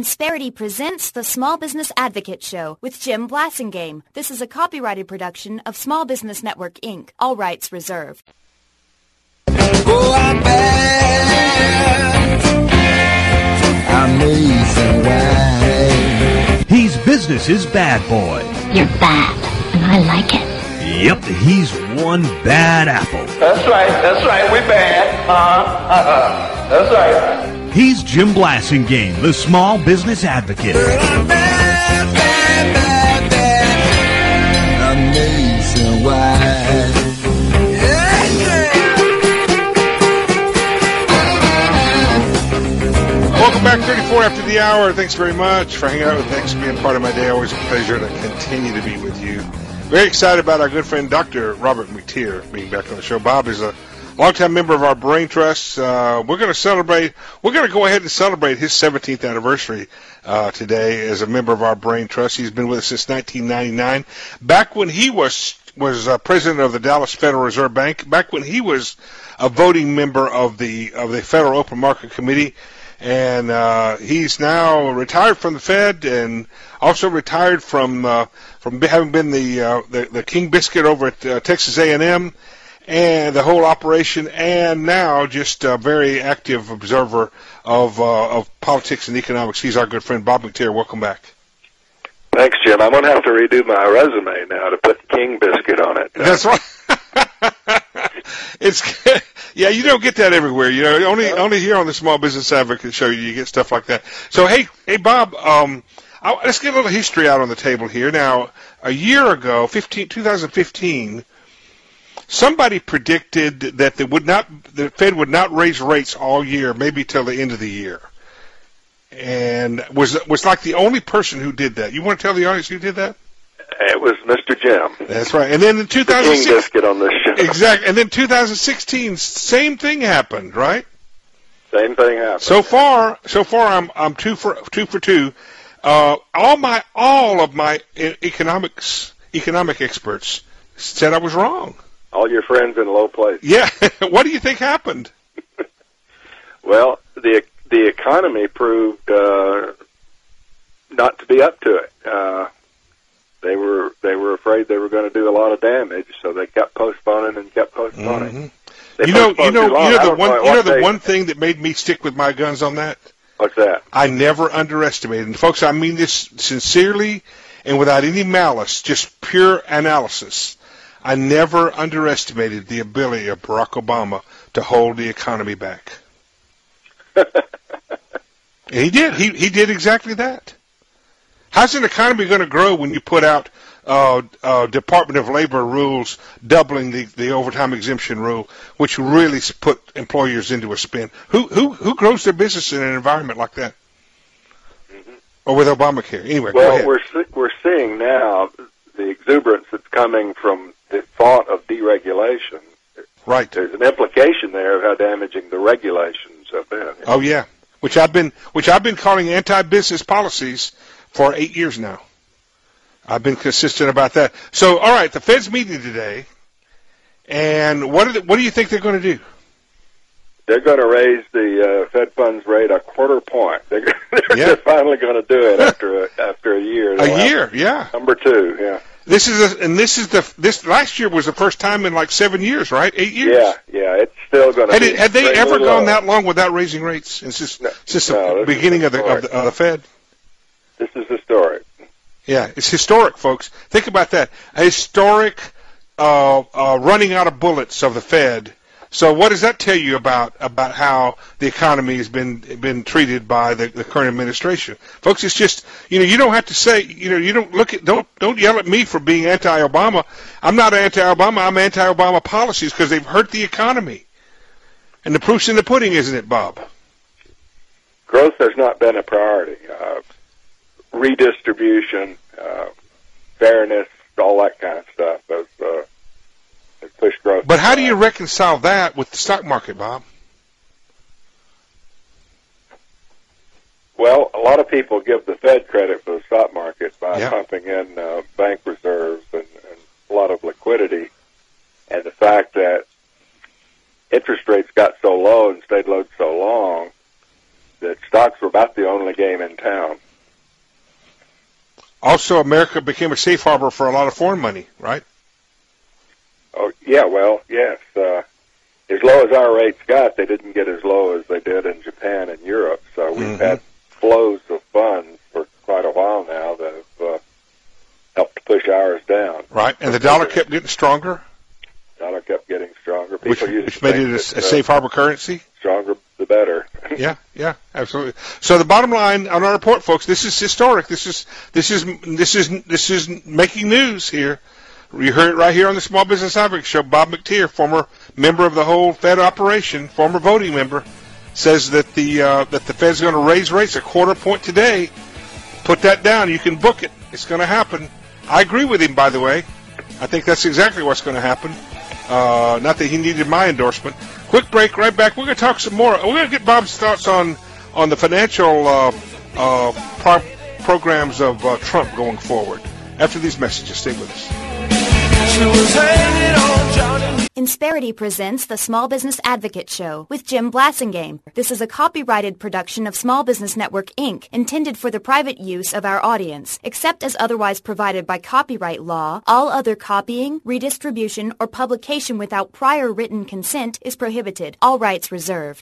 Insperity presents the Small Business Advocate Show with Jim Blasingame. This is a copyrighted production of Small Business Network, Inc. All rights reserved. Oh, I'm bad. Amazing way. He's business's bad boy. You're bad, and I like it. Yep, he's one bad apple. That's right, we bad. That's right. He's Jim Blasingame, the Small Business Advocate. I'm bad, bad, bad, bad. Amazing way. Welcome back, 34 after the hour. Thanks very much for hanging out with me. Thanks for being part of my day. Always a pleasure to continue to be with you. Very excited about our good friend Dr. Robert McTeer being back on the show. Bob is a longtime member of our Brain Trust. We're going to go ahead and celebrate his 17th anniversary today as a member of our Brain Trust. He's been with us since 1999. Back when he was president of the Dallas Federal Reserve Bank, back when he was a voting member of the Federal Open Market Committee. And he's now retired from the Fed, and also retired from having been the King Biscuit over at Texas A&M, and the whole operation, and now just a very active observer of politics and economics. He's our good friend Bob McTeer. Welcome back. Thanks, Jim. I'm going to have to redo my resume now to put King Biscuit on it. That's right. Yeah, you don't get that everywhere. You know, only here on the Small Business Advocate Show you get stuff like that. So hey, Bob, let's get a little history out on the table here. Now, a year ago, 2015, somebody predicted that the Fed would not raise rates all year, maybe till the end of the year, and was like the only person who did that. You want to tell the audience who did that? It was Mr. Jim. That's right. And then in 2016, King Biscuit on this show. Exactly. And then 2016, same thing happened, right? Same thing happened. So far, I'm two for two. All of my economic experts said I was wrong. All your friends in low places. Yeah. What do you think happened? Well, the economy proved not to be up to it. They were afraid they were going to do a lot of damage, so they kept postponing and kept postponing. Mm-hmm. You know the one thing that made me stick with my guns on that? What's that? I never underestimated. And folks, I mean this sincerely and without any malice, just pure analysis. I never underestimated the ability of Barack Obama to hold the economy back. And he did. He did exactly that. How's an economy going to grow when you put out Department of Labor rules doubling the overtime exemption rule, which really put employers into a spin? Who grows their business in an environment like that? Mm-hmm. Or with Obamacare? Anyway, well, go ahead. We're seeing now the exuberance that's coming from the thought of deregulation. Right. There's an implication there of how damaging the regulations have been. Oh yeah, which I've been calling anti-business policies for 8 years now. I've been consistent about that. So, all right, the Fed's meeting today, and what do you think they're going to do? They're going to raise the Fed funds rate a quarter point. They're finally going to do it after a year. A year, yeah. Number 2, yeah. This last year was the first time in like 7 years, right? 8 years. Yeah. It's still going to. Had they ever gone that long without raising rates since the beginning of the Fed? This is historic. Yeah, it's historic, folks. Think about that. A historic running out of bullets of the Fed. So what does that tell you about how the economy has been treated by the current administration? Folks, it's just, you don't have to say, you don't yell at me for being anti-Obama. I'm not anti-Obama. I'm anti-Obama policies because they've hurt the economy. And the proof's in the pudding, isn't it, Bob? Growth has not been a priority. Redistribution, fairness, all that kind of stuff has pushed growth. But how do you reconcile that with the stock market, Bob? Well, a lot of people give the Fed credit for the stock market by pumping in bank reserves and a lot of liquidity, and the fact that interest rates got so low and stayed low so long that stocks were about the only game in town. Also, America became a safe harbor for a lot of foreign money, right? Oh, yeah, well, yes. As low as our rates got, they didn't get as low as they did in Japan and Europe. So we've had flows of funds for quite a while now that have helped to push ours down. Right, and the dollar kept getting stronger? Dollar kept getting stronger. Which made it a safe harbor currency? Stronger the better. Yeah, absolutely. So the bottom line on our report, folks, this is historic. This is making news here. You heard it right here on the Small Business Advocate Show. Bob McTeer, former member of the whole Fed operation, former voting member, says that the Fed's going to raise rates a quarter point today. Put that down. You can book it. It's going to happen. I agree with him, by the way. I think that's exactly what's going to happen. Not that he needed my endorsement. Quick break, right back. We're going to talk some more. We're going to get Bob's thoughts on the financial programs of Trump going forward. After these messages, stay with us. Insperity presents the Small Business Advocate Show with Jim Blasingame. This is a copyrighted production of Small Business Network, Inc., intended for the private use of our audience. Except as otherwise provided by copyright law, all other copying, redistribution, or publication without prior written consent is prohibited. All rights reserved.